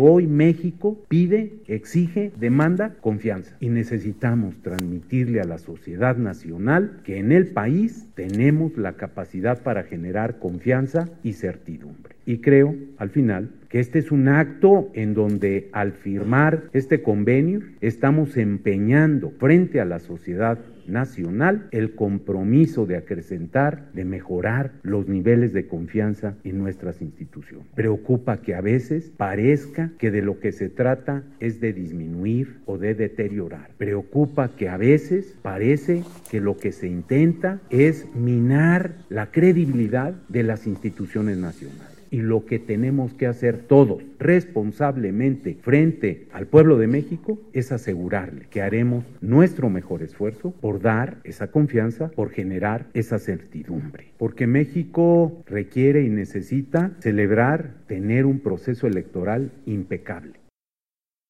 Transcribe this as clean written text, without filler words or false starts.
Hoy México pide, exige, demanda confianza y necesitamos transmitirle a la sociedad nacional que en el país tenemos la capacidad para generar confianza y certidumbre. Y creo, al final, que este es un acto en donde al firmar este convenio estamos empeñando frente a la sociedad nacional el compromiso de acrecentar, de mejorar los niveles de confianza en nuestras instituciones. Preocupa que a veces parezca que de lo que se trata es de disminuir o de deteriorar. Preocupa que a veces parece que lo que se intenta es minar la credibilidad de las instituciones nacionales. Y lo que tenemos que hacer todos responsablemente frente al pueblo de México es asegurarle que haremos nuestro mejor esfuerzo por dar esa confianza, por generar esa certidumbre. Porque México requiere y necesita celebrar, tener un proceso electoral impecable.